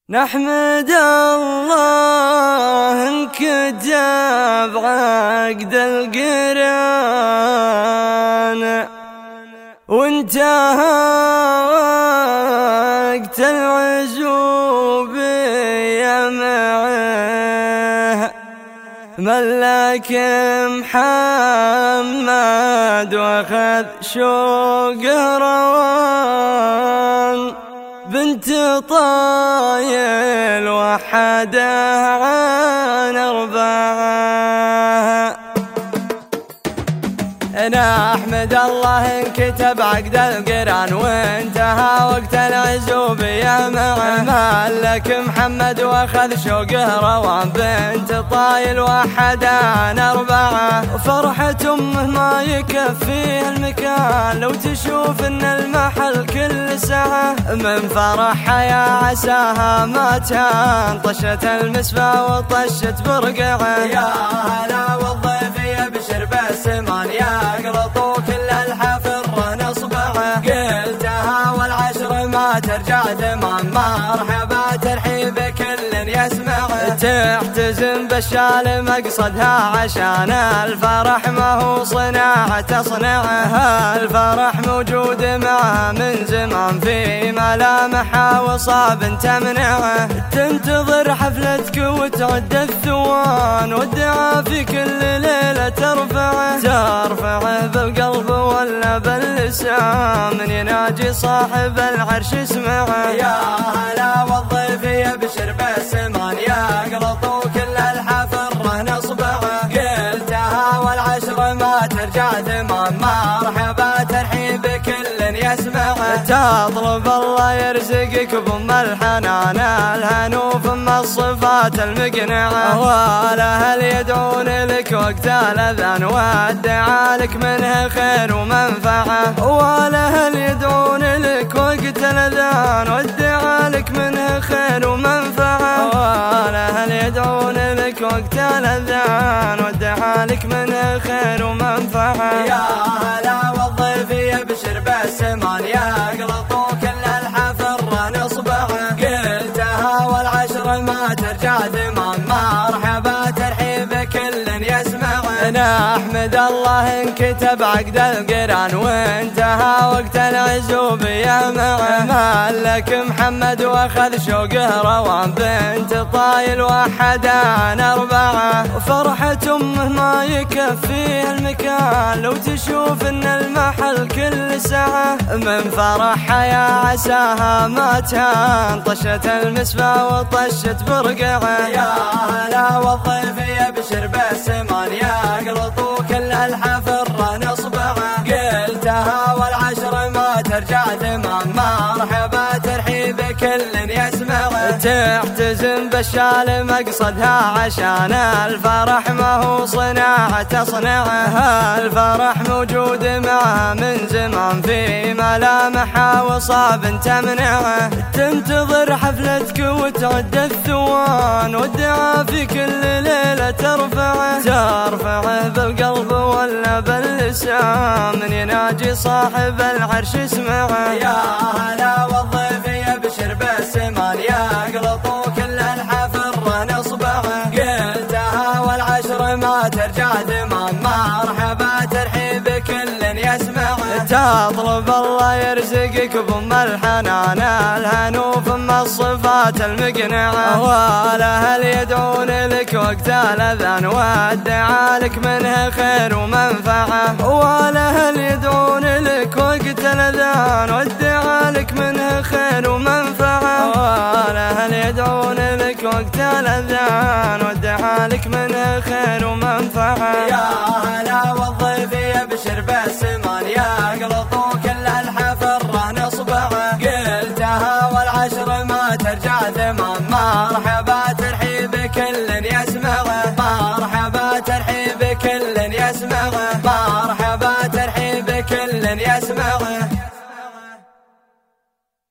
نحمد الله انكتب عقد القران وانتهى وقت العزوبية معه ملك محمد واخذ شوقه روان بنت طايل وحده عن أربعة. أنا أحمد الله انكتب عقد القران وانتهى وقت العزوبية معه ملك محمد واخذ شوقه روان بنت طايل وحده عن أربعة. فرحة أمه ما يكفيها المكان لو تشوف إن المحل كل ساعة من فرحها يا عساها ما تهان طشت المسفى وطشت برقعه. يا هلا والضيف يبشر بالسمان يقلطوا كل الحفر نصبعه قلتها والعشر ما ترجع ثمان مرحبا ترحيب كل يسمعه تحتزم بالشال مقصدها عشان الفرح ما هو صناعة تصنعه الفرح موجود معها من زمان في ملامحها وصاب تمنعه تنتظر حفلتك وتعد الثوان والدعاء في كل ليلة ترفعه بالقلب ولا باللسان من يناجي صاحب العرش اسمعه. يا هلا والضيف يبشر بالسمان يقلطوا كل الحفر نصبعه قلتها والعشر ما ترجع ثمان مرحبا ترحيب كل يسمعه تطلب الله يرزقك بأم الحنان الهنوف ثم الصفات المقنعة والاهل يدعون لك وقت الاذان والدعاء لك منها خير ومنفعه والاهل يدعون لك وقت الاذان والدعاء لك منها خير ومنفعه والاهل يدعون لك وقت الاذان والدعاء لك منها خير ومنفعه. يا هلا والضيف يبشر بالسمان يقلطوا كل الحفر نصبعه قلتها والعشر ما ترجع ثمان مرحبا ترحيب كل يسمعه. أنا أحمد الله انكتب عقد القران وانتهى وقت العزوبية معه ملك محمد واخذ شوقه روان بنت طايل وحده عن أربعة. فرحة أمه ما يكفيها المكان لو تشوف إن المحل كل ساعة من فرحها يا عساها ما تهان طشت المسفى وطشت برقعه. يا هلا والضيف يبشر بالسمان يقلطوا كل الحفر نصبعه قلتها والعشر ما ترجع ثمان مرحبا ترحيب كل يسمعه تحتزم بالشال مقصدها عشان الفرح ما هو صناعة تصنعه الفرح موجود معها من زمان في ملامحها وصاب تمنعه تنتظر حفلتك وتعد الثوان والدعاء في كل ليلة ترفعه بالقلب ولا باللسان من يناجي صاحب العرش اسمعه. يا هلا والضيف يبشر بالسمان يقلطوا كل الحفر نصبعه قلتها والعشر ما ترجع ثمان مرحبا ترحيب كل يسمعه تطلب الله يرزقك بأم الحنان الهنوف ثم الصفات المقنعة والاهل يدعون لك وقت الاذان والدعاء لك منها خير ومنفعه والاهل يدعون لك وقت الاذان والدعاء لك منها خير ومنفعه والاهل يدعون لك وقت الاذان والدعاء لك منها خير ومنفعه.